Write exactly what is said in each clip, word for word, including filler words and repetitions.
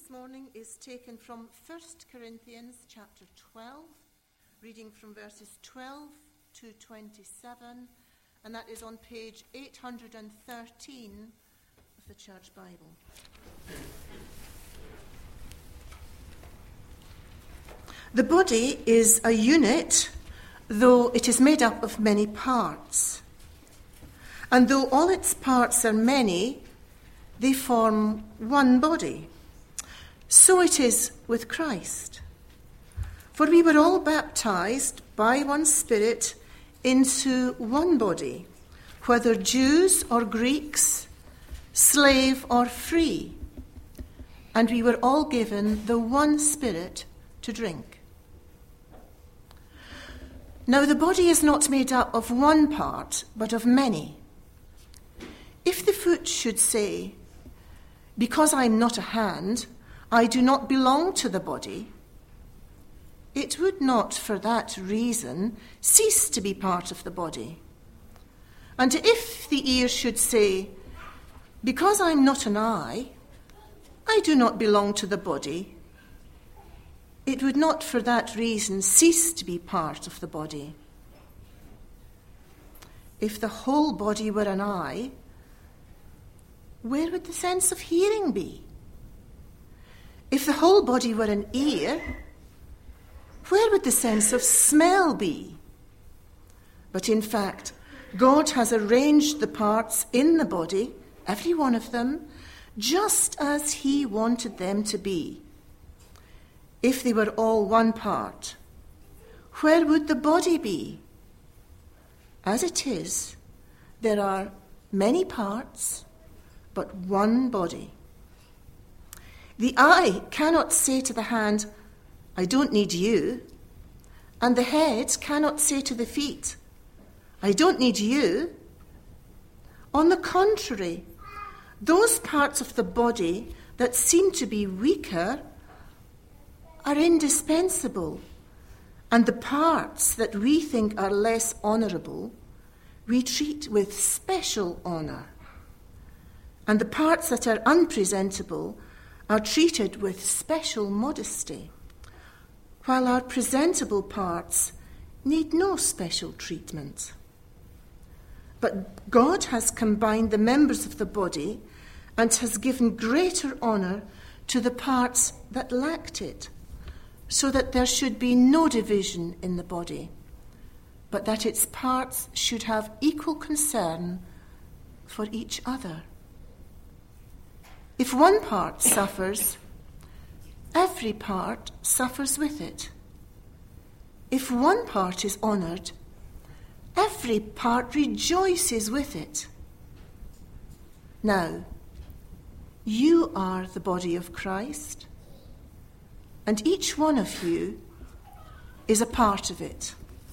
this morning is taken from First Corinthians chapter twelve, reading from verses twelve to twenty-seven, and that is on page eight hundred thirteen of the Church Bible. The body is a unit, though it is made up of many parts. And though all its parts are many, they form one body. So it is with Christ. For we were all baptized by one Spirit into one body, whether Jews or Greeks, slave or free, and we were all given the one Spirit to drink. Now the body is not made up of one part, but of many. If the foot should say, "Because I am not a hand, I do not belong to the body," it would not for that reason cease to be part of the body. And if the ear should say, "Because I am not an eye, I do not belong to the body," it would not for that reason cease to be part of the body. If the whole body were an eye, where would the sense of hearing be? If the whole body were an ear, where would the sense of smell be? But in fact, God has arranged the parts in the body, every one of them, just as he wanted them to be. If they were all one part, where would the body be? As it is, there are many parts, but one body. The eye cannot say to the hand, "I don't need you," and the head cannot say to the feet, "I don't need you." On the contrary, those parts of the body that seem to be weaker are indispensable, and the parts that we think are less honourable we treat with special honour, and the parts that are unpresentable are treated with special modesty, while our presentable parts need no special treatment. But God has combined the members of the body and has given greater honour to the parts that lacked it, so that there should be no division in the body, but that its parts should have equal concern for each other. If one part suffers, every part suffers with it. If one part is honoured, every part rejoices with it. Now, you are the body of Christ, and each one of you is a part of it.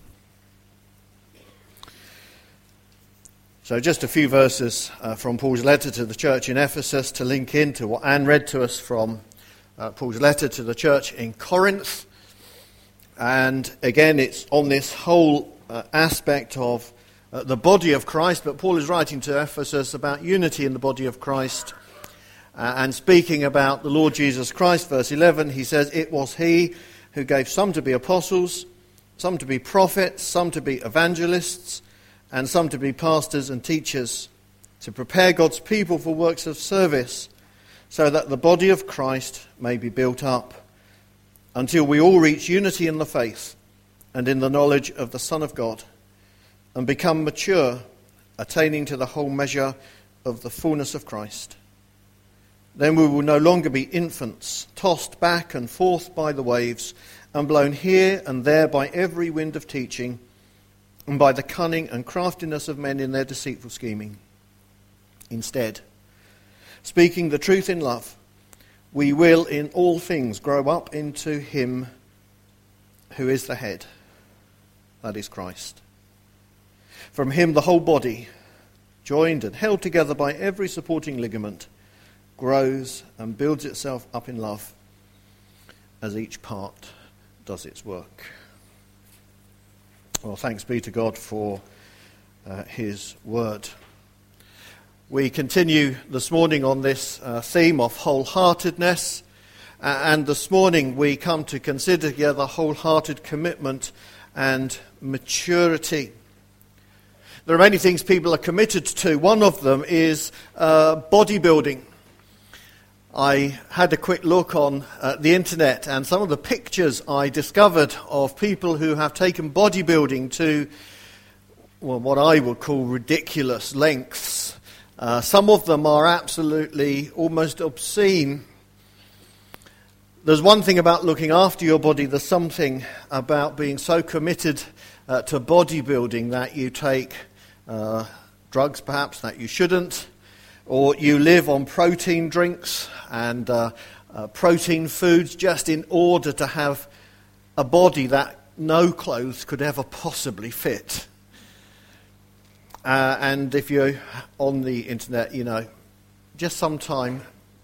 So just a few verses uh, from Paul's letter to the church in Ephesus to link into what Anne read to us from uh, Paul's letter to the church in Corinth. And again, it's on this whole uh, aspect of uh, the body of Christ, but Paul is writing to Ephesus about unity in the body of Christ. Uh, and speaking about the Lord Jesus Christ, verse eleven, he says, "It was he who gave some to be apostles, some to be prophets, some to be evangelists, and some to be pastors and teachers, to prepare God's people for works of service, so that the body of Christ may be built up, until we all reach unity in the faith and in the knowledge of the Son of God, and become mature, attaining to the whole measure of the fullness of Christ. Then we will no longer be infants, tossed back and forth by the waves, and blown here and there by every wind of teaching, and by the cunning and craftiness of men in their deceitful scheming. Instead, speaking the truth in love, we will in all things grow up into him who is the head, that is Christ. From him the whole body, joined and held together by every supporting ligament, grows and builds itself up in love as each part does its work." Well, thanks be to God for uh, his word. We continue this morning on this uh, theme of wholeheartedness, Uh, and this morning we come to consider together wholehearted commitment and maturity. There are many things people are committed to. One of them is uh, bodybuilding. I had a quick look on uh, the internet, and some of the pictures I discovered of people who have taken bodybuilding to, well, what I would call ridiculous lengths. Uh, some of them are absolutely almost obscene. There's one thing about looking after your body. There's something about being so committed uh, to bodybuilding that you take uh, drugs perhaps that you shouldn't, or you live on protein drinks and uh, uh, protein foods just in order to have a body that no clothes could ever possibly fit. Uh, and if you're on the internet, you know, just sometime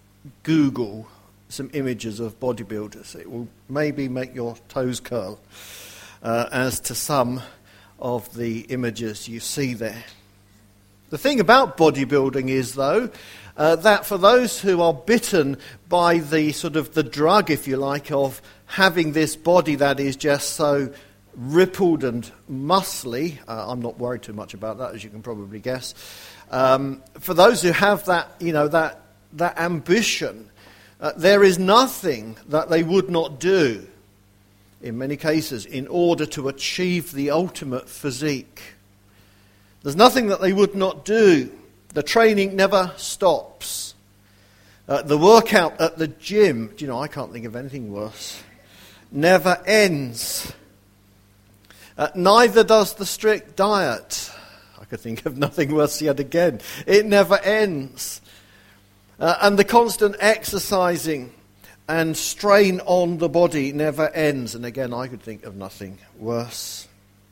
Google some images of bodybuilders. It will maybe make your toes curl uh, as to some of the images you see there. The thing about bodybuilding is, though, uh, that for those who are bitten by the sort of the drug, if you like, of having this body that is just so rippled and muscly, uh, I'm not worried too much about that, as you can probably guess. Um, for those who have that, you know, that that ambition, uh, there is nothing that they would not do, in many cases, in order to achieve the ultimate physique. There's nothing that they would not do. The training never stops. Uh, the workout at the gym, do you know, I can't think of anything worse, never ends. Uh, neither does the strict diet. I could think of nothing worse yet again. It never ends. Uh, and the constant exercising and strain on the body never ends. And again, I could think of nothing worse.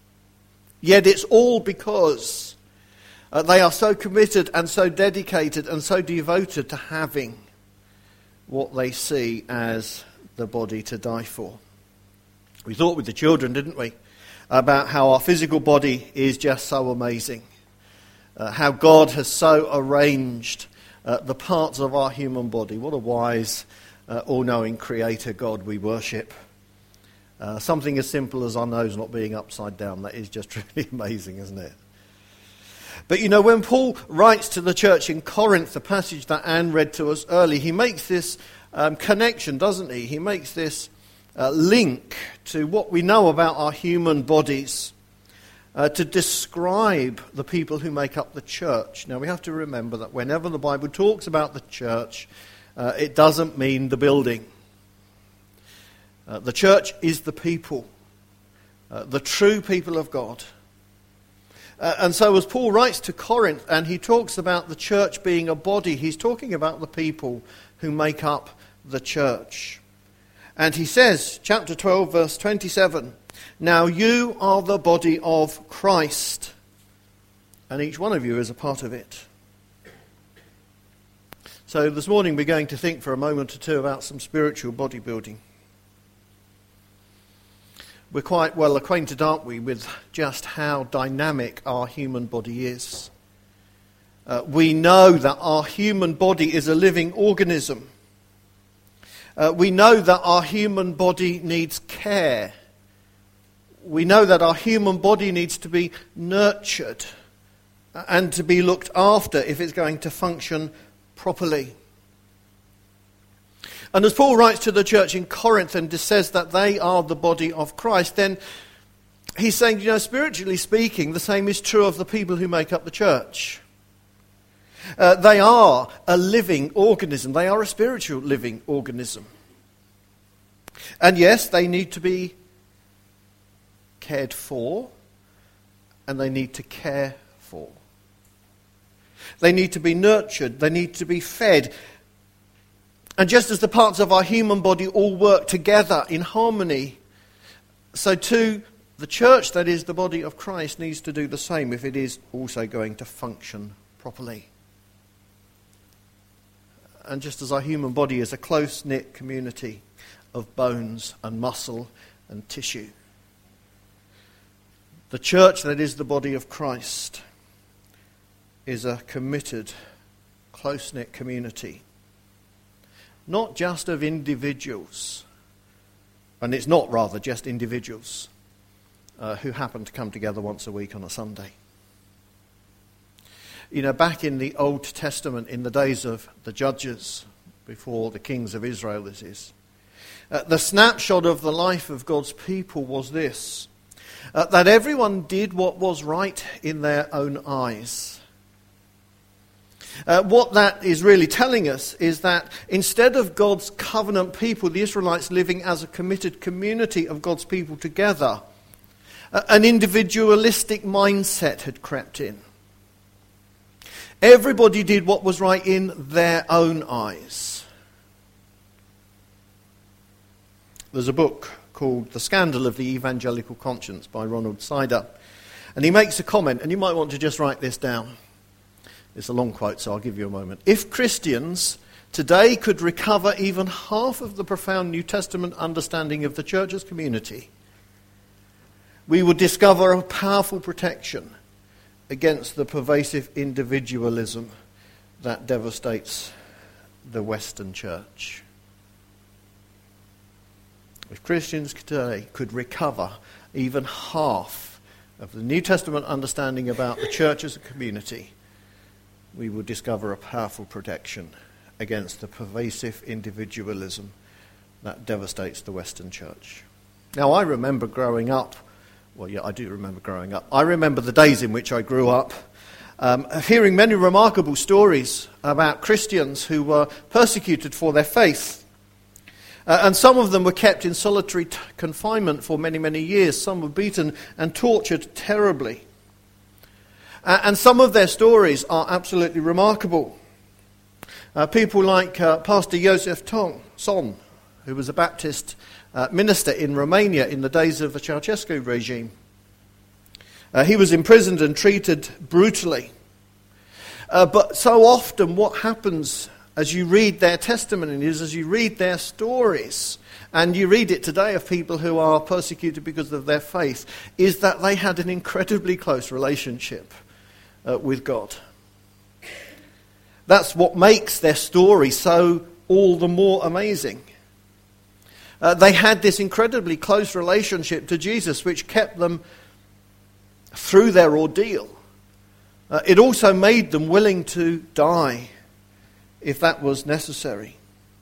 Yet it's all because uh, they are so committed and so dedicated and so devoted to having what they see as the body to die for. We thought with the children, didn't we, about how our physical body is just so amazing. Uh, how God has so arranged uh, the parts of our human body. What a wise, uh, all-knowing creator God we worship. Uh, something as simple as our nose not being upside down, that is just really amazing, isn't it? But you know, when Paul writes to the church in Corinth, the passage that Anne read to us early, he makes this um, connection, doesn't he? He makes this uh, link to what we know about our human bodies uh, to describe the people who make up the church. Now, we have to remember that whenever the Bible talks about the church, uh, it doesn't mean the building. Uh, the church is the people, uh, the true people of God. Uh, and so as Paul writes to Corinth and he talks about the church being a body, he's talking about the people who make up the church. And he says, chapter twelve, verse twenty-seven, "Now you are the body of Christ, and each one of you is a part of it." So this morning we're going to think for a moment or two about some spiritual bodybuilding. We're quite well acquainted, aren't we, with just how dynamic our human body is. Uh, we know that our human body is a living organism. Uh, we know that our human body needs care. We know that our human body needs to be nurtured and to be looked after if it's going to function properly. And as Paul writes to the church in Corinth and says that they are the body of Christ, then he's saying, you know, spiritually speaking, the same is true of the people who make up the church. Uh, they are a living organism. They are a spiritual living organism. And yes, they need to be cared for, and they need to care for. They need to be nurtured. They need to be fed. And just as the parts of our human body all work together in harmony, so too the church, that is the body of Christ, needs to do the same if it is also going to function properly. And just as our human body is a close-knit community of bones and muscle and tissue, the church, that is the body of Christ, is a committed, close-knit community, not just of individuals, and it's not rather just individuals uh, who happen to come together once a week on a Sunday. You know, back in the Old Testament, in the days of the judges, before the kings of Israel, this is, uh, the snapshot of the life of God's people was this, uh, that everyone did what was right in their own eyes. Uh, what that is really telling us is that instead of God's covenant people, the Israelites living as a committed community of God's people together, uh, an individualistic mindset had crept in. Everybody did what was right in their own eyes. There's a book called The Scandal of the Evangelical Conscience by Ronald Sider. And he makes a comment, and you might want to just write this down. It's a long quote, so I'll give you a moment. If Christians today could recover even half of the profound New Testament understanding of the church as community, we would discover a powerful protection against the pervasive individualism that devastates the Western church. If Christians today could recover even half of the New Testament understanding about the church as a community, we would discover a powerful protection against the pervasive individualism that devastates the Western church. Now, I remember growing up, well, yeah, I do remember growing up. I remember the days in which I grew up, um, hearing many remarkable stories about Christians who were persecuted for their faith. Uh, and some of them were kept in solitary t- confinement for many, many years. Some were beaten and tortured terribly. Uh, and some of their stories are absolutely remarkable. Uh, people like uh, Pastor Joseph Tong, Son, who was a Baptist uh, minister in Romania in the days of the Ceausescu regime. Uh, he was imprisoned and treated brutally. Uh, but so often what happens as you read their testimonies, as you read their stories, and you read it today of people who are persecuted because of their faith, is that they had an incredibly close relationship uh, with God. That's what makes their story so all the more amazing. Uh, they had this incredibly close relationship to Jesus, which kept them through their ordeal. Uh, it also made them willing to die if that was necessary.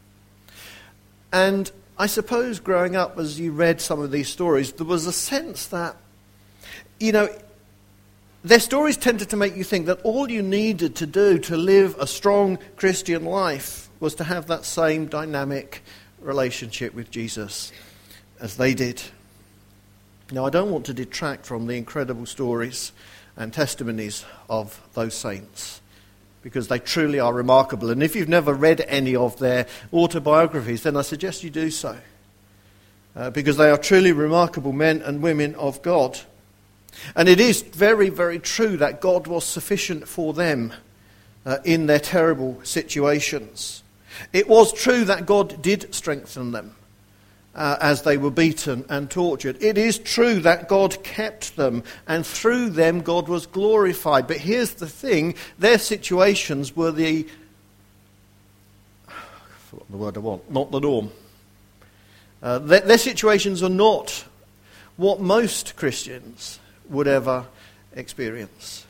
And I suppose growing up, as you read some of these stories, there was a sense that, you know, their stories tended to make you think that all you needed to do to live a strong Christian life was to have that same dynamic relationship with Jesus as they did. Now, I don't want to detract from the incredible stories and testimonies of those saints, because they truly are remarkable. And if you've never read any of their autobiographies, then I suggest you do so, uh, because they are truly remarkable men and women of God. And it is very, very true that God was sufficient for them uh, in their terrible situations. It was true that God did strengthen them uh, as they were beaten and tortured. It is true that God kept them, and through them God was glorified. But here's the thing, their situations were the, I forgot the word I want, not the norm. Uh, their, their situations are not what most Christians would ever experience.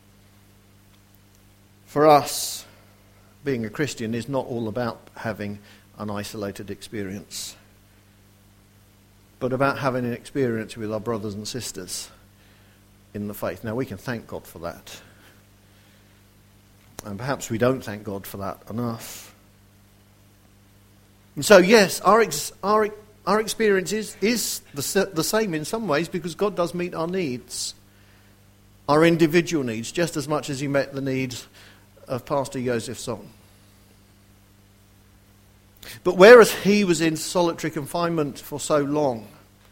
For us, being a Christian is not all about having an isolated experience, but about having an experience with our brothers and sisters in the faith. Now, we can thank God for that, and perhaps we don't thank God for that enough. And so, yes, our ex- our Our experience is, is the, the same in some ways, because God does meet our needs, our individual needs, just as much as he met the needs of Pastor Joseph Song. But whereas he was in solitary confinement for so long,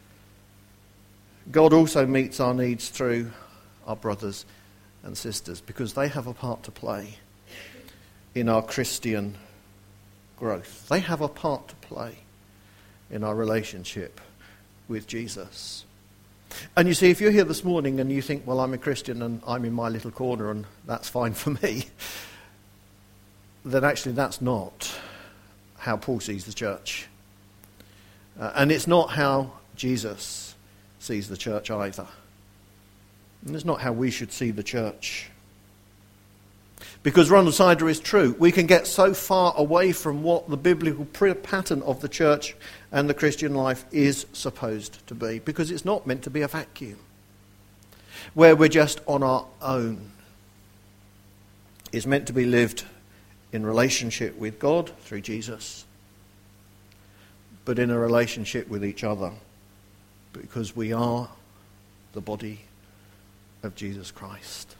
God also meets our needs through our brothers and sisters, because they have a part to play in our Christian growth. They have a part to play in our relationship with Jesus. And you see, if you're here this morning and you think, well, I'm a Christian and I'm in my little corner and that's fine for me, then actually that's not how Paul sees the church. Uh, and it's not how Jesus sees the church either. And it's not how we should see the church. Because Ronald Sider is true. We can get so far away from what the biblical pattern of the church and the Christian life is supposed to be. Because it's not meant to be a vacuum where we're just on our own. It's meant to be lived in relationship with God through Jesus, but in a relationship with each other, because we are the body of Jesus Christ.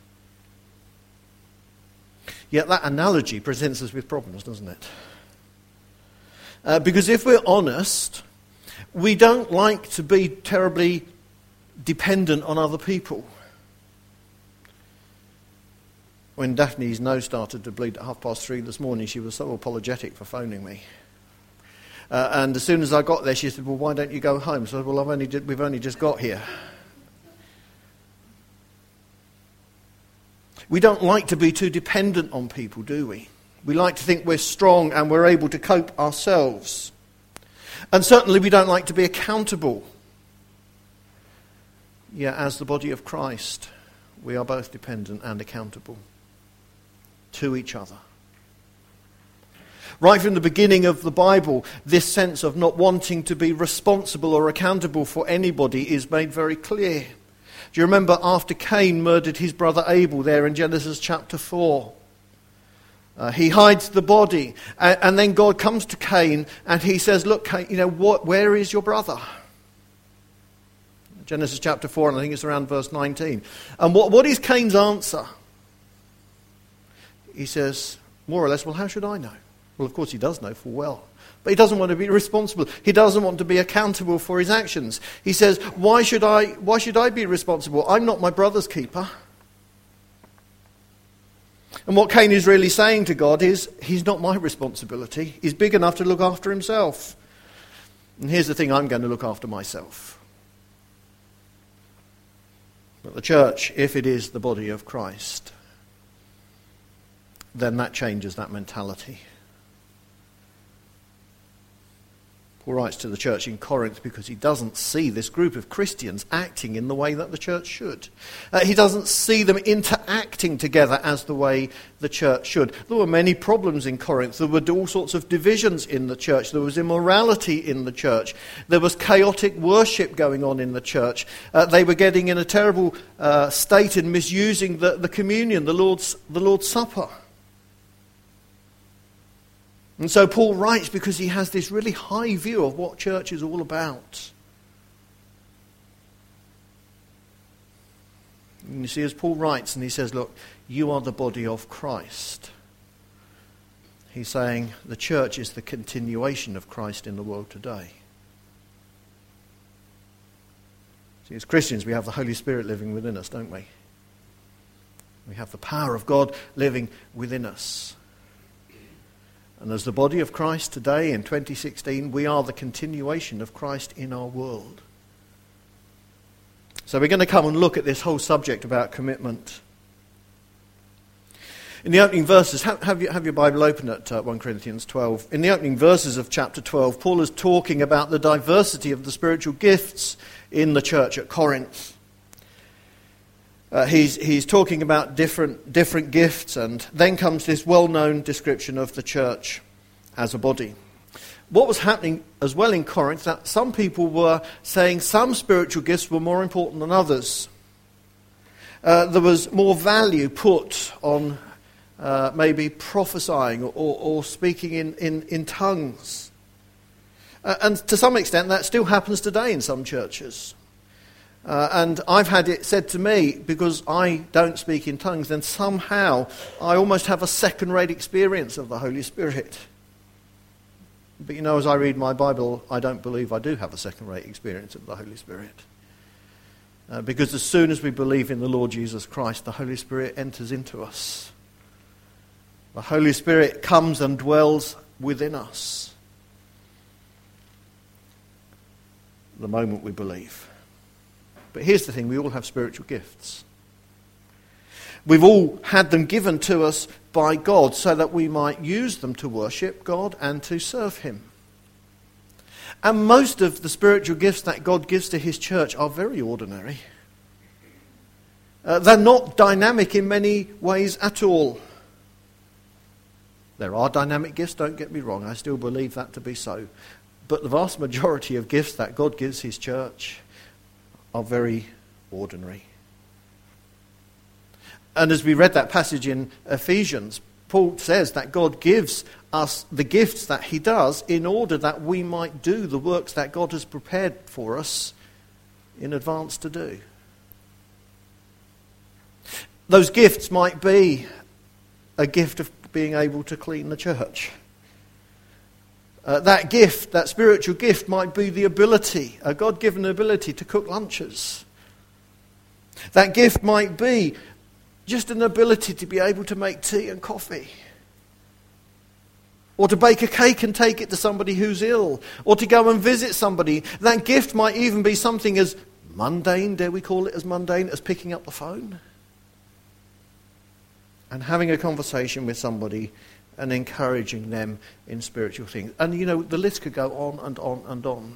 Yet that analogy presents us with problems, doesn't it? Uh, because if we're honest, we don't like to be terribly dependent on other people. When Daphne's nose started to bleed at half past three this morning, she was so apologetic for phoning me. Uh, and as soon as I got there, she said, well, why don't you go home? So I said, well, I've only did, we've only just got here. We don't like to be too dependent on people, do we? We like to think we're strong and we're able to cope ourselves. And certainly we don't like to be accountable. Yet as the body of Christ, we are both dependent and accountable to each other. Right from the beginning of the Bible, this sense of not wanting to be responsible or accountable for anybody is made very clear. Do you remember after Cain murdered his brother Abel there in Genesis chapter four? Uh, he hides the body, and, and then God comes to Cain and he says, look, Cain, you know, what, where is your brother? Genesis chapter four, and I think it's around verse nineteen. And what, what is Cain's answer? He says, more or less, well, how should I know? Well, of course he does know full well. But he doesn't want to be responsible. He doesn't want to be accountable for his actions. He says, why should I, why should I be responsible? I'm not my brother's keeper. And what Cain is really saying to God is, he's not my responsibility. He's big enough to look after himself. And here's the thing, I'm going to look after myself. But the church, if it is the body of Christ, then that changes that mentality. Paul writes to the church in Corinth because he doesn't see this group of Christians acting in the way that the church should. Uh, he doesn't see them interacting together as the way the church should. There were many problems in Corinth. There were all sorts of divisions in the church. There was immorality in the church. There was chaotic worship going on in the church. Uh, they were getting in a terrible uh, state and misusing the, the communion, the Lord's, the Lord's Supper. And so Paul writes because he has this really high view of what church is all about. And you see, as Paul writes and he says, look, you are the body of Christ. He's saying the church is the continuation of Christ in the world today. See, as Christians, we have the Holy Spirit living within us, don't we? We have the power of God living within us. And as the body of Christ today in twenty sixteen, we are the continuation of Christ in our world. So we're going to come and look at this whole subject about commitment. In the opening verses, have, have, you, have your Bible open at uh, First Corinthians twelve. In the opening verses of chapter twelve, Paul is talking about the diversity of the spiritual gifts in the church at Corinth. Uh, he's, he's talking about different, different gifts, and then comes this well-known description of the church as a body. What was happening as well in Corinth, that some people were saying some spiritual gifts were more important than others. Uh, there was more value put on uh, maybe prophesying or, or speaking in, in, in tongues. Uh, and to some extent that still happens today in some churches. Uh, and I've had it said to me, because I don't speak in tongues, then somehow I almost have a second-rate experience of the Holy Spirit. But you know, as I read my Bible, I don't believe I do have a second-rate experience of the Holy Spirit. Uh, because as soon as we believe in the Lord Jesus Christ, the Holy Spirit enters into us. The Holy Spirit comes and dwells within us the moment we believe. But here's the thing, we all have spiritual gifts. We've all had them given to us by God so that we might use them to worship God and to serve him. And most of the spiritual gifts that God gives to his church are very ordinary. Uh, they're not dynamic in many ways at all. There are dynamic gifts, don't get me wrong, I still believe that to be so. But the vast majority of gifts that God gives his church are very ordinary. And as we read that passage in Ephesians, Paul says that God gives us the gifts that he does in order that we might do the works that God has prepared for us in advance to do. Those gifts might be a gift of being able to clean the church. Uh, that gift, that spiritual gift, might be the ability, a God-given ability to cook lunches. That gift might be just an ability to be able to make tea and coffee. Or to bake a cake and take it to somebody who's ill. Or to go and visit somebody. That gift might even be something as mundane, dare we call it as mundane, as picking up the phone. And having a conversation with somebody and encouraging them in spiritual things. And you know, the list could go on and on and on.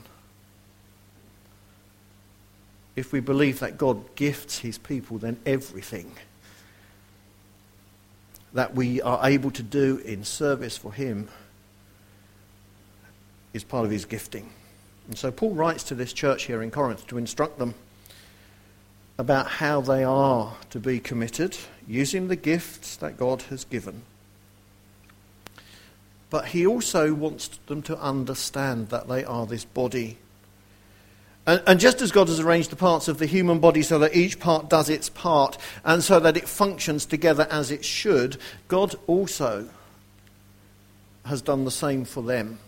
If we believe that God gifts his people, then everything that we are able to do in service for him is part of his gifting. And so Paul writes to this church here in Corinth to instruct them about how they are to be committed, using the gifts that God has given. But he also wants them to understand that they are this body. And, and just as God has arranged the parts of the human body so that each part does its part, and so that it functions together as it should, God also has done the same for them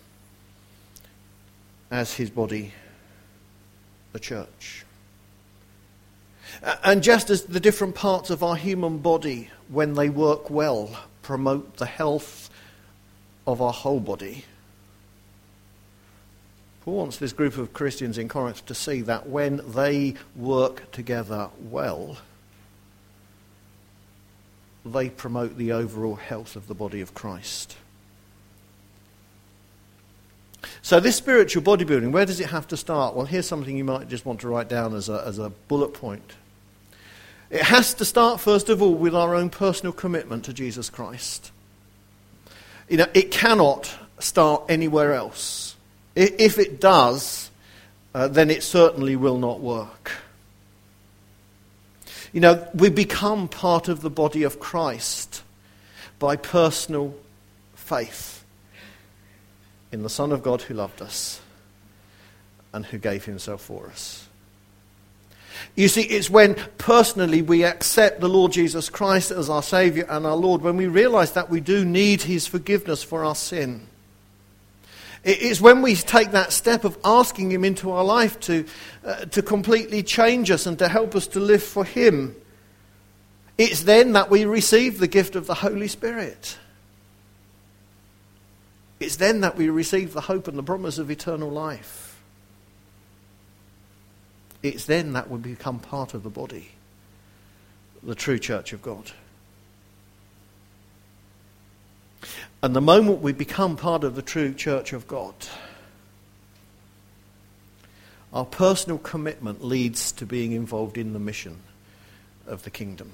as his body, the church. And just as the different parts of our human body, when they work well, promote the health of our whole body, Paul wants this group of Christians in Corinth to see that when they work together well, they promote the overall health of the body of Christ. So this spiritual bodybuilding, where does it have to start? Well, here's something you might just want to write down as a, as a bullet point. It has to start, first of all, with our own personal commitment to Jesus Christ. You know, it cannot start anywhere else. If it does, uh, then it certainly will not work. You know, we become part of the body of Christ by personal faith in the Son of God who loved us and who gave himself for us. You see, it's when personally we accept the Lord Jesus Christ as our Saviour and our Lord, when we realise that we do need his forgiveness for our sin. It's when we take that step of asking him into our life to, uh, to completely change us and to help us to live for him. It's then that we receive the gift of the Holy Spirit. It's then that we receive the hope and the promise of eternal life. It's then that we become part of the body, the true church of God. And the moment we become part of the true church of God, our personal commitment leads to being involved in the mission of the kingdom.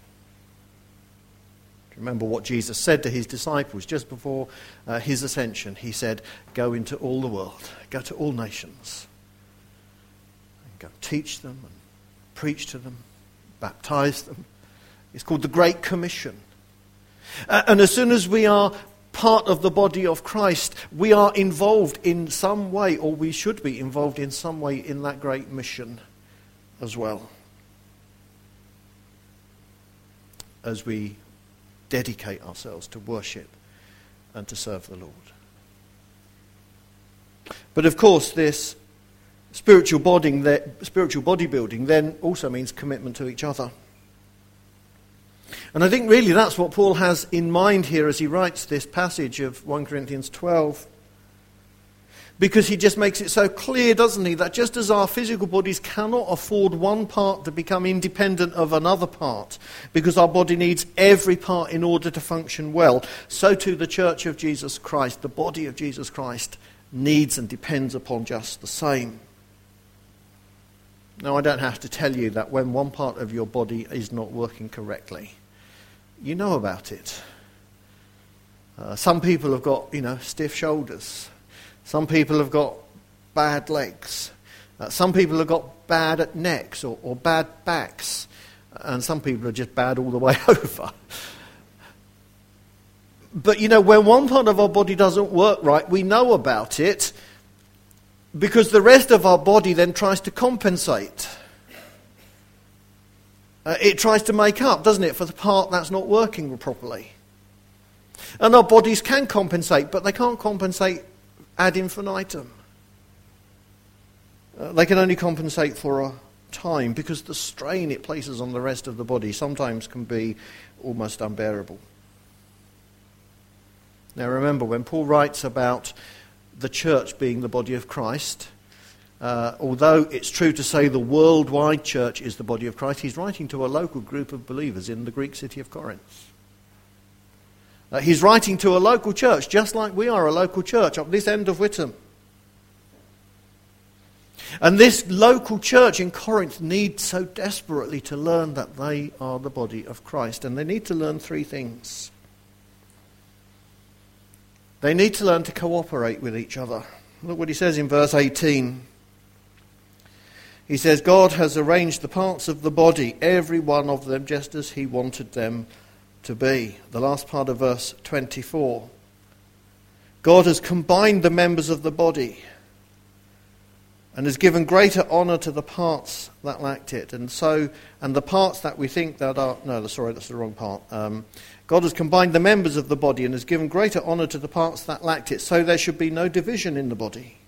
Remember what Jesus said to his disciples just before uh, his ascension. He said, go into all the world, go to all nations, and go teach them and preach to them, baptize them. It's called the Great Commission. Uh, and as soon as we are part of the body of Christ, we are involved in some way, or we should be involved in some way in that great mission as well. As we dedicate ourselves to worship and to serve the Lord. But of course, this spiritual body, spiritual bodybuilding then also means commitment to each other. And I think really that's what Paul has in mind here as he writes this passage of First Corinthians twelve. Because he just makes it so clear, doesn't he, that just as our physical bodies cannot afford one part to become independent of another part, because our body needs every part in order to function well, so too the Church of Jesus Christ, the body of Jesus Christ, needs and depends upon just the same. Now, I don't have to tell you that when one part of your body is not working correctly, you know about it. Uh, some people have got, you know, stiff shoulders. Some people have got bad legs. Uh, some people have got bad necks or, or bad backs. And some people are just bad all the way over. But, you know, when one part of our body doesn't work right, we know about it because the rest of our body then tries to compensate. Uh, it tries to make up, doesn't it, for the part that's not working properly. And our bodies can compensate, but they can't compensate ad infinitum. Uh, they can only compensate for a time because the strain it places on the rest of the body sometimes can be almost unbearable. Now remember, when Paul writes about the church being the body of Christ, uh, although it's true to say the worldwide church is the body of Christ, he's writing to a local group of believers in the Greek city of Corinth. Uh, he's writing to a local church, just like we are a local church up this end of Whittam. And this local church in Corinth needs so desperately to learn that they are the body of Christ. And they need to learn three things. They need to learn to cooperate with each other. Look what he says in verse eighteen. He says, God has arranged the parts of the body, every one of them, just as he wanted them to be. The last part of verse twenty-four. God has combined the members of the body and has given greater honour to the parts that lacked it. And so, and the parts that we think that are, no, sorry, that's the wrong part. Um, God has combined the members of the body and has given greater honour to the parts that lacked it, so there should be no division in the body.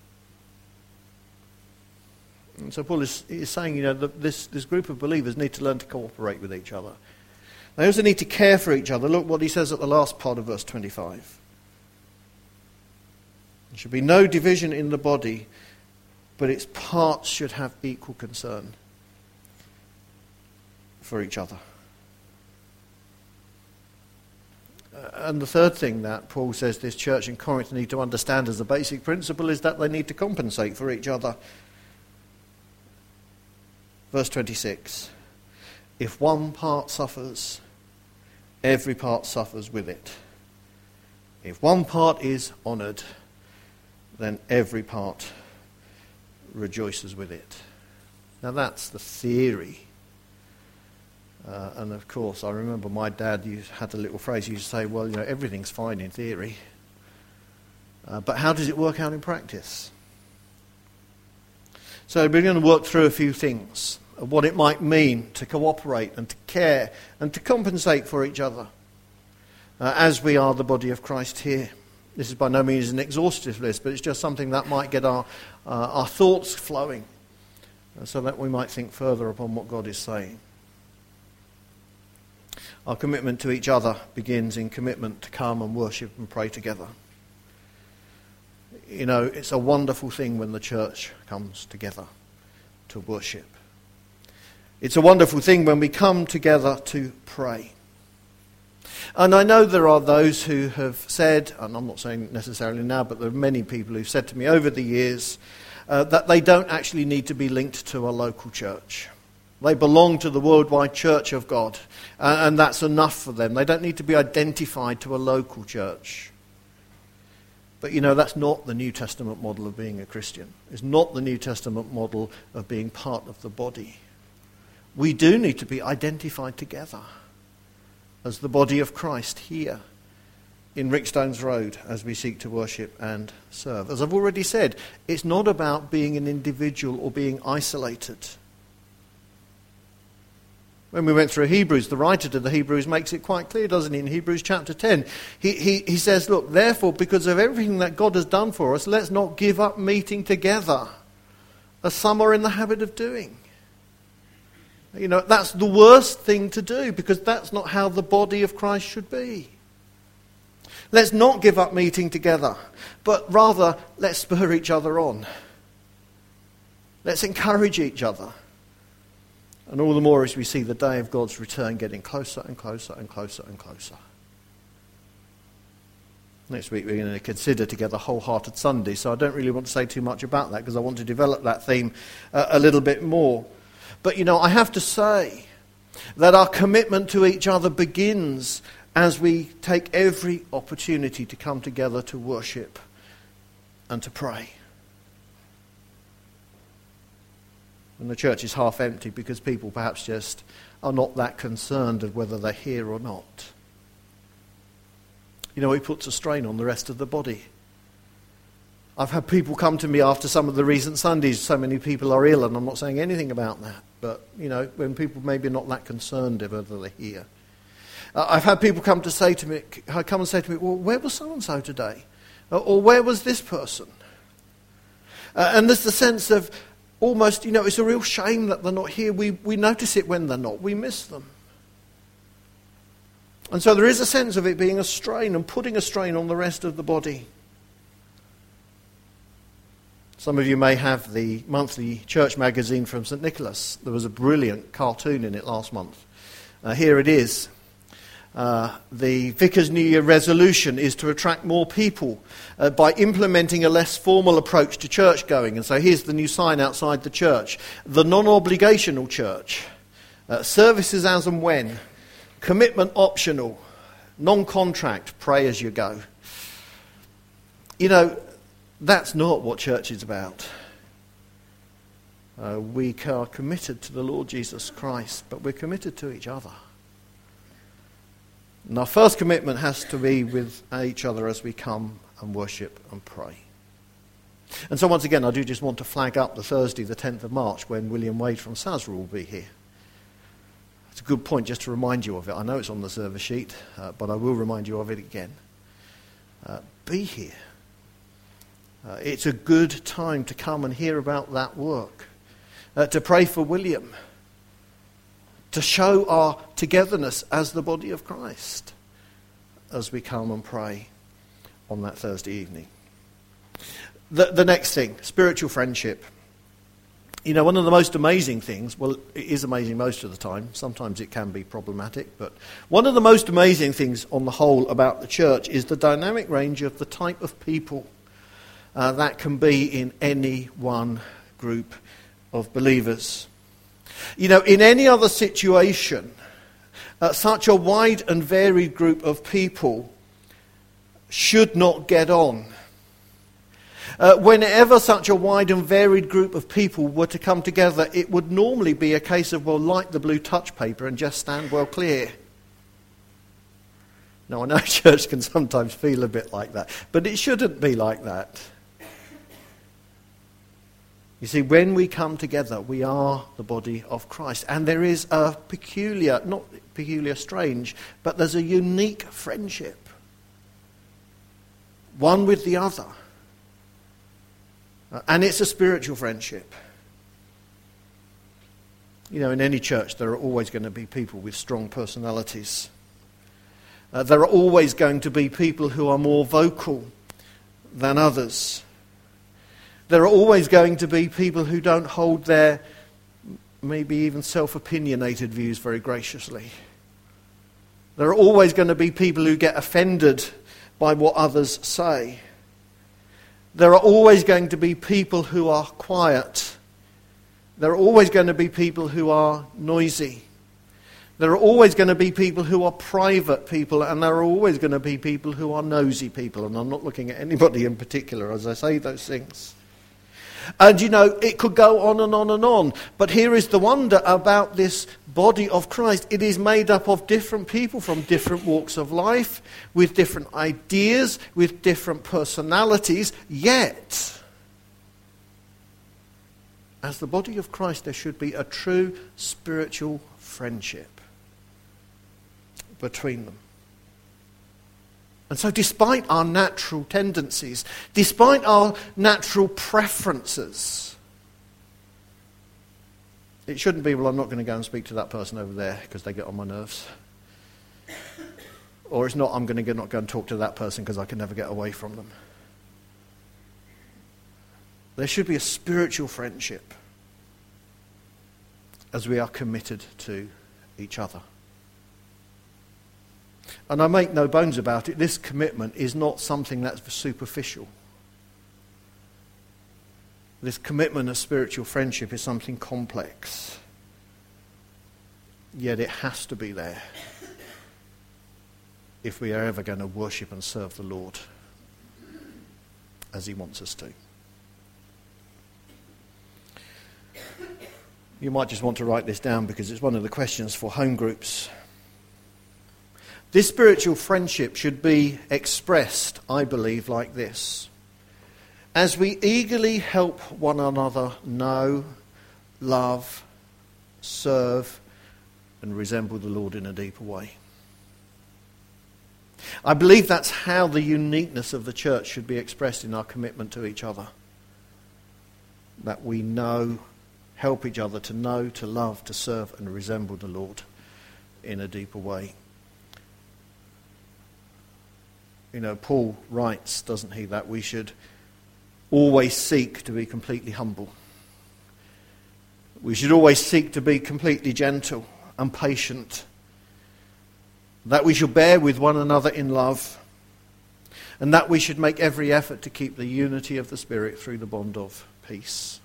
And so Paul is, is saying, you know, that this, this group of believers need to learn to cooperate with each other. They also need to care for each other. Look what he says at the last part of verse twenty-five. There should be no division in the body, but its parts should have equal concern for each other. Uh, and the third thing that Paul says this church in Corinth need to understand as a basic principle is that they need to compensate for each other. Verse twenty-six. If one part suffers, every part suffers with it. If one part is honoured, then every part rejoices with it. Now that's the theory. Uh, and of course, I remember my dad used, had a little phrase. He used to say, well, you know, everything's fine in theory. Uh, but how does it work out in practice? So we're going to work through a few things. What it might mean to cooperate and to care and to compensate for each other uh, as we are the body of Christ here. This is by no means an exhaustive list, but it's just something that might get our, uh, our thoughts flowing uh, so that we might think further upon what God is saying. Our commitment to each other begins in commitment to come and worship and pray together. You know, it's a wonderful thing when the church comes together to worship. It's a wonderful thing when we come together to pray. And I know there are those who have said, and I'm not saying necessarily now, but there are many people who've said to me over the years uh, that they don't actually need to be linked to a local church. They belong to the worldwide church of God, uh, and that's enough for them. They don't need to be identified to a local church. But you know, that's not the New Testament model of being a Christian. It's not the New Testament model of being part of the body. We do need to be identified together as the body of Christ here in Rickstones Road as we seek to worship and serve. As I've already said, it's not about being an individual or being isolated. When we went through Hebrews, the writer to the Hebrews makes it quite clear, doesn't he? In Hebrews chapter ten, he, he, he says, look, therefore, because of everything that God has done for us, let's not give up meeting together, as some are in the habit of doing. You know, that's the worst thing to do, because that's not how the body of Christ should be. Let's not give up meeting together, but rather let's spur each other on. Let's encourage each other. And all the more as we see the day of God's return getting closer and closer and closer and closer. Next week we're going to consider together Wholehearted Sunday, so I don't really want to say too much about that because I want to develop that theme uh, a little bit more. But you know, I have to say that our commitment to each other begins as we take every opportunity to come together to worship and to pray. And the church is half empty because people perhaps just are not that concerned of whether they're here or not. You know, it puts a strain on the rest of the body. I've had people come to me after some of the recent Sundays, so many people are ill, and I'm not saying anything about that. But, you know, when people maybe not that concerned of whether they're here. Uh, I've had people come to say to me, come and say to me, well, where was so-and-so today? Or, or where was this person? Uh, and there's the sense of almost, you know, it's a real shame that they're not here. We, we notice it when they're not. We miss them. And so there is a sense of it being a strain and putting a strain on the rest of the body. Some of you may have the monthly church magazine from Saint Nicholas. There was a brilliant cartoon in it last month. Uh, here it is. Uh, the Vicar's New Year resolution is to attract more people uh, by implementing a less formal approach to church going. And so here's the new sign outside the church. The non-obligational church. Uh, services as and when. Commitment optional, non-contract, pray as you go. You know, that's not what church is about. Uh, we are committed to the Lord Jesus Christ, but we're committed to each other. And our first commitment has to be with each other as we come and worship and pray. And so once again, I do just want to flag up the Thursday, the tenth of March, when William Wade from Sazerac will be here. It's a good point just to remind you of it. I know it's on the service sheet, uh, but I will remind you of it again. Uh, be here. Uh, it's a good time to come and hear about that work. Uh, to pray for William. To show our togetherness as the body of Christ as we come and pray on that Thursday evening. The, the next thing, spiritual friendship. You know, one of the most amazing things, well, it is amazing most of the time. Sometimes it can be problematic. But one of the most amazing things on the whole about the church is the dynamic range of the type of people uh, that can be in any one group of believers. You know, in any other situation, uh, such a wide and varied group of people should not get on. Uh, whenever such a wide and varied group of people were to come together, it would normally be a case of, well, light the blue touch paper and just stand well clear. Now, I know church can sometimes feel a bit like that, but it shouldn't be like that. You see, when we come together, we are the body of Christ. And there is a peculiar, not peculiar, strange, but there's a unique friendship. One with the other. And it's a spiritual friendship. You know, in any church, there are always going to be people with strong personalities. Uh, there are always going to be people who are more vocal than others. There are always going to be people who don't hold their maybe even self-opinionated views very graciously. There are always going to be people who get offended by what others say. There are always going to be people who are quiet. There are always going to be people who are noisy. There are always going to be people who are private people, and there are always going to be people who are nosy people. And I'm not looking at anybody in particular as I say those things. And, you know, it could go on and on and on. But here is the wonder about this body of Christ. It is made up of different people from different walks of life, with different ideas, with different personalities. Yet, as the body of Christ, there should be a true spiritual friendship between them. And so despite our natural tendencies, despite our natural preferences, it shouldn't be, well, I'm not going to go and speak to that person over there because they get on my nerves. or it's not, I'm going to not go and talk to that person because I can never get away from them. There should be a spiritual friendship as we are committed to each other. And I make no bones about it, this commitment is not something that's superficial. This commitment of spiritual friendship is something complex. Yet it has to be there if we are ever going to worship and serve the Lord as he wants us to. You might just want to write this down because it's one of the questions for home groups. This spiritual friendship should be expressed, I believe, like this. As we eagerly help one another know, love, serve, and resemble the Lord in a deeper way. I believe that's how the uniqueness of the church should be expressed in our commitment to each other. That we know, help each other to know, to love, to serve, and resemble the Lord in a deeper way. You know, Paul writes, doesn't he, that we should always seek to be completely humble. We should always seek to be completely gentle and patient. That we should bear with one another in love. And that we should make every effort to keep the unity of the Spirit through the bond of peace.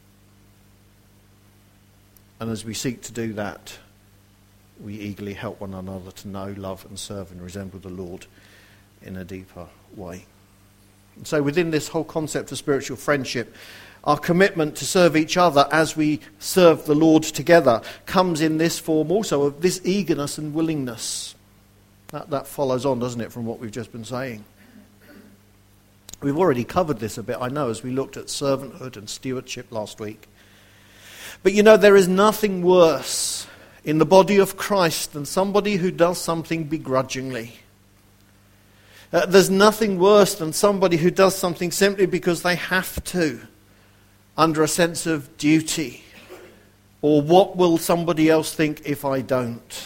And as we seek to do that, we eagerly help one another to know, love, and serve and resemble the Lord in a deeper way. And so within this whole concept of spiritual friendship, our commitment to serve each other as we serve the Lord together comes in this form also of this eagerness and willingness. That, that follows on, doesn't it, from what we've just been saying. We've already covered this a bit, I know, as we looked at servanthood and stewardship last week. But you know, there is nothing worse in the body of Christ than somebody who does something begrudgingly. Uh, there's nothing worse than somebody who does something simply because they have to, under a sense of duty, or what will somebody else think if I don't?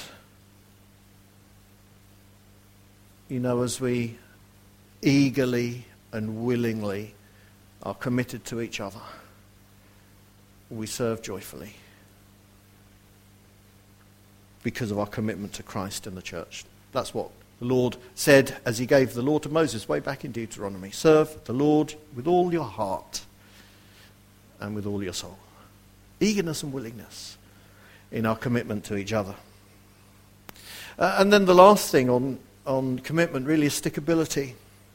You know, as we eagerly and willingly are committed to each other, we serve joyfully because of our commitment to Christ and the church. That's what the Lord said as he gave the law to Moses way back in Deuteronomy. Serve the Lord with all your heart and with all your soul. Eagerness and willingness in our commitment to each other. Uh, and then the last thing on, on commitment really is stickability.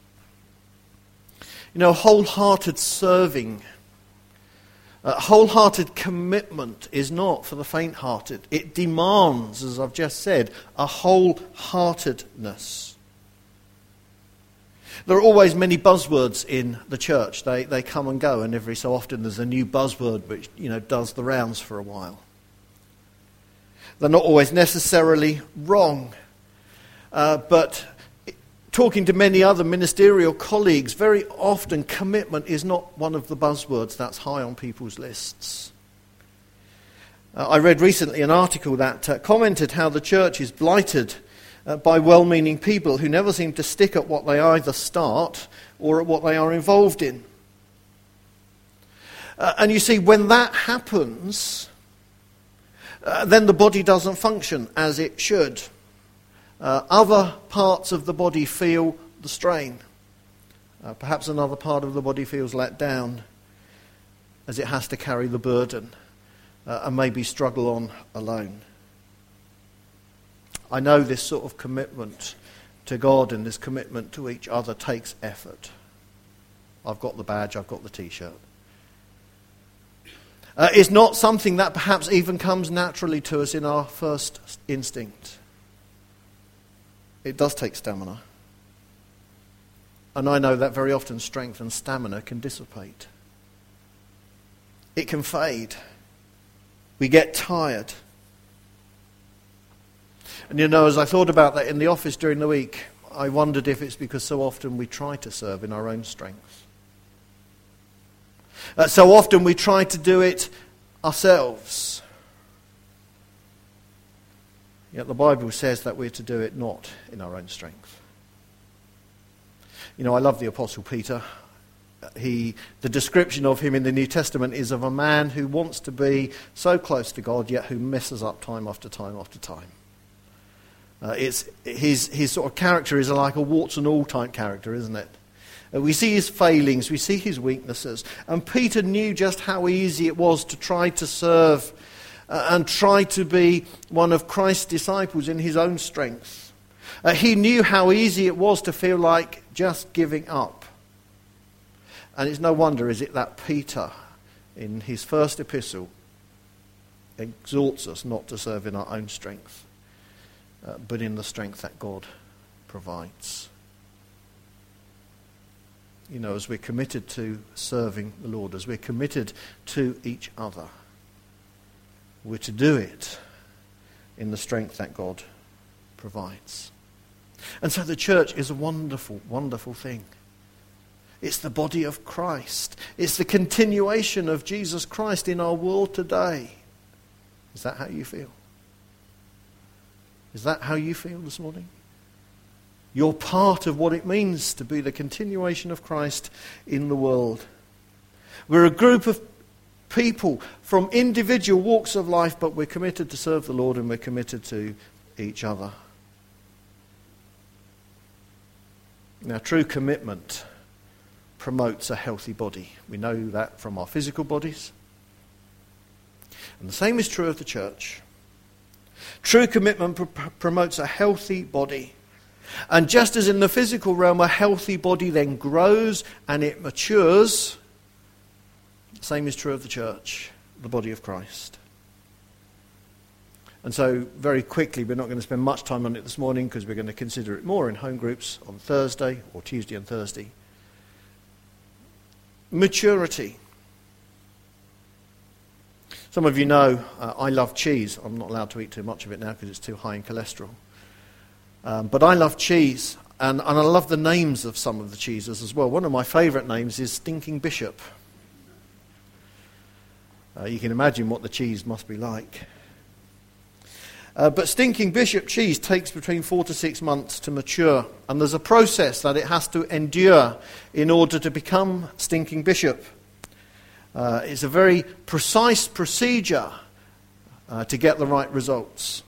You know, wholehearted serving, uh, wholehearted commitment is not for the faint-hearted. It demands, as I've just said, a wholeheartedness. There are always many buzzwords in the church. They they come and go, and every so often there's a new buzzword which, you know, does the rounds for a while. They're not always necessarily wrong, uh, but talking to many other ministerial colleagues, very often commitment is not one of the buzzwords that's high on people's lists. Uh, I read recently an article that uh, commented how the church is blighted uh, by well-meaning people who never seem to stick at what they either start or at what they are involved in. Uh, and you see, when that happens, uh, then the body doesn't function as it should. Uh, other parts of the body feel the strain. Uh, perhaps another part of the body feels let down as it has to carry the burden uh, and maybe struggle on alone. I know this sort of commitment to God and this commitment to each other takes effort. I've got the badge, I've got the t-shirt. Uh, it's not something that perhaps even comes naturally to us in our first instinct. It does take stamina. And I know that very often strength and stamina can dissipate. It can fade. We get tired. And you know, as I thought about that in the office during the week, I wondered if it's because so often we try to serve in our own strength. Uh, so often we try to do it ourselves. Yet the Bible says that we're to do it not in our own strength. You know, I love the Apostle Peter. He, the description of him in the New Testament is of a man who wants to be so close to God, yet who messes up time after time after time. Uh, it's his his sort of character is like a warts and all type character, isn't it? Uh, we see his failings, we see his weaknesses, and Peter knew just how easy it was to try to serve uh, and try to be one of Christ's disciples in his own strength. Uh, he knew how easy it was to feel like just giving up. And it's no wonder, is it, that Peter, in his first epistle, exhorts us not to serve in our own strength, uh, but in the strength that God provides. You know, as we're committed to serving the Lord, as we're committed to each other, we're to do it in the strength that God provides. And so the church is a wonderful, wonderful thing. It's the body of Christ. It's the continuation of Jesus Christ in our world today. Is that how you feel? Is that how you feel this morning? You're part of what it means to be the continuation of Christ in the world. We're a group of people from individual walks of life, but we're committed to serve the Lord and we're committed to each other. Now, true commitment promotes a healthy body. We know that from our physical bodies. And the same is true of the church. True commitment pr- promotes a healthy body. And just as in the physical realm, a healthy body then grows and it matures, the same is true of the church, the body of Christ. And so, very quickly, we're not going to spend much time on it this morning because we're going to consider it more in home groups on Thursday or Tuesday and Thursday. Maturity. Some of you know uh, I love cheese. I'm not allowed to eat too much of it now because it's too high in cholesterol. Um, but I love cheese, and, and I love the names of some of the cheeses as well. One of my favourite names is Stinking Bishop. Uh, you can imagine what the cheese must be like. Uh, but Stinking Bishop cheese takes between four to six months to mature, and there's a process that it has to endure in order to become Stinking Bishop. Uh, it's a very precise procedure uh, to get the right results.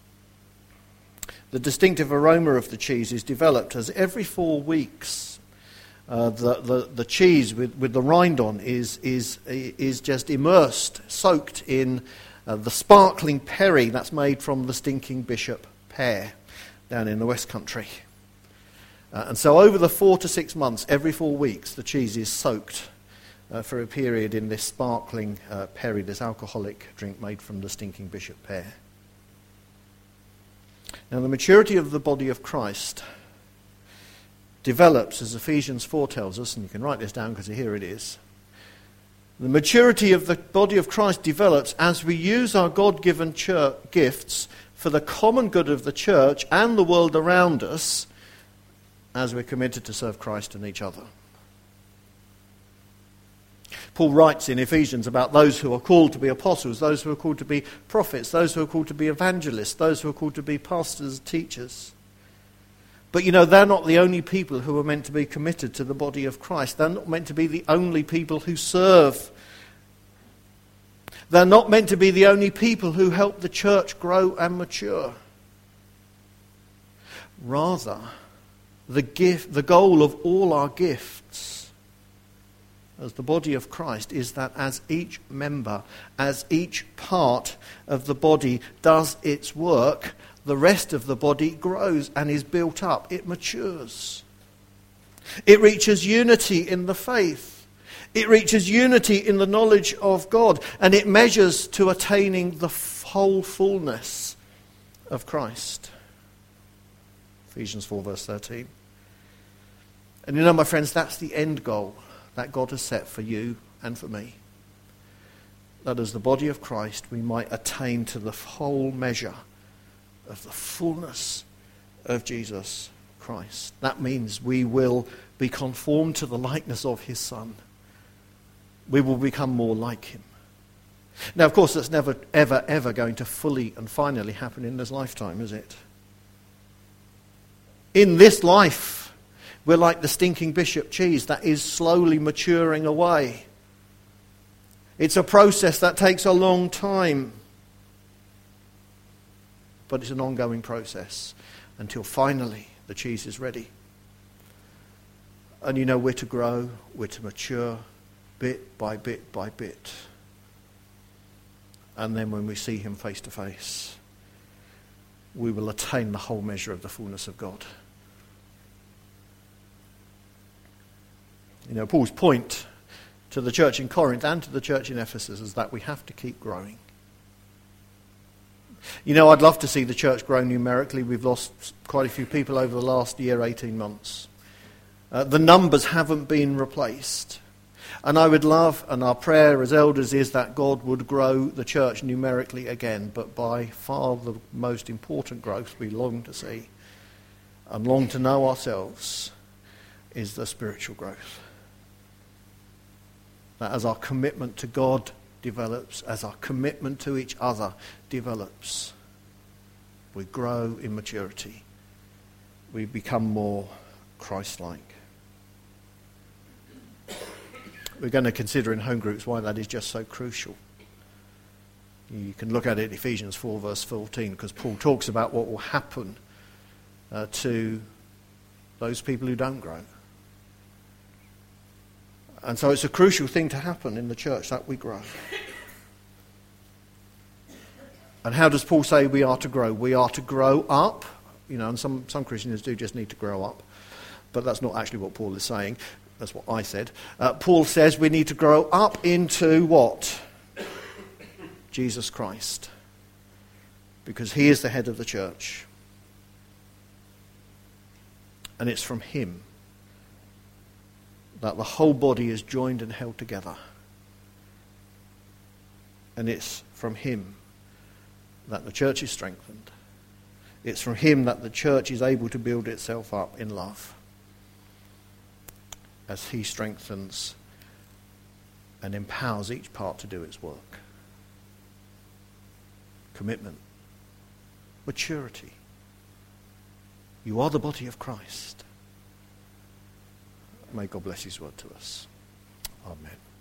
The distinctive aroma of the cheese is developed as every four weeks uh, the, the, the cheese with, with the rind on is, is, is just immersed, soaked in Uh, the sparkling perry that's made from the Stinking Bishop pear down in the West Country. Uh, and so over the four to six months, every four weeks, the cheese is soaked uh, for a period in this sparkling uh, perry, this alcoholic drink made from the Stinking Bishop pear. Now the maturity of the body of Christ develops, as Ephesians four tells us, and you can write this down because here it is. The maturity of the body of Christ develops as we use our God-given church gifts for the common good of the church and the world around us as we're committed to serve Christ and each other. Paul writes in Ephesians about those who are called to be apostles, those who are called to be prophets, those who are called to be evangelists, those who are called to be pastors, teachers. But you know, they're not the only people who are meant to be committed to the body of Christ. They're not meant to be the only people who serve. They're not meant to be the only people who help the church grow and mature. Rather, the gift, the goal of all our gifts as the body of Christ is that as each member, as each part of the body does its work, the rest of the body grows and is built up. It matures. It reaches unity in the faith. It reaches unity in the knowledge of God. And it measures to attaining the whole fullness of Christ. Ephesians four verse thirteen. And you know, my friends, that's the end goal that God has set for you and for me. That as the body of Christ we might attain to the whole measure of the fullness of Jesus Christ. That means we will be conformed to the likeness of his Son. We will become more like him. Now, of course, that's never, ever, ever going to fully and finally happen in this lifetime, is it? In this life, we're like the stinking Bishop cheese that is slowly maturing away. It's a process that takes a long time. But it's an ongoing process until finally the cheese is ready. And you know, we're to grow, we're to mature, bit by bit by bit. And then when we see him face to face, we will attain the whole measure of the fullness of God. You know, Paul's point to the church in Corinth and to the church in Ephesus is that we have to keep growing. You know, I'd love to see the church grow numerically. We've lost quite a few people over the last year, eighteen months. Uh, the numbers haven't been replaced. And I would love, and our prayer as elders is that God would grow the church numerically again. But by far the most important growth we long to see and long to know ourselves is the spiritual growth. That as our commitment to God develops, as our commitment to each other develops, we grow in maturity. We become more Christ-like. We're going to consider in home groups why that is just so crucial. You can look at it, Ephesians four verse fourteen, because Paul talks about what will happen uh, to those people who don't grow. And so it's a crucial thing to happen in the church, that we grow. And how does Paul say we are to grow? We are to grow up. You know, and some, some Christians do just need to grow up. But that's not actually what Paul is saying. That's what I said. Uh, Paul says we need to grow up into what? Jesus Christ. Because he is the head of the church. And it's from him that the whole body is joined and held together. And it's from him that the church is strengthened. It's from him that the church is able to build itself up in love as he strengthens and empowers each part to do its work. Commitment. Maturity. You are the body of Christ. May God bless his word to us. Amen.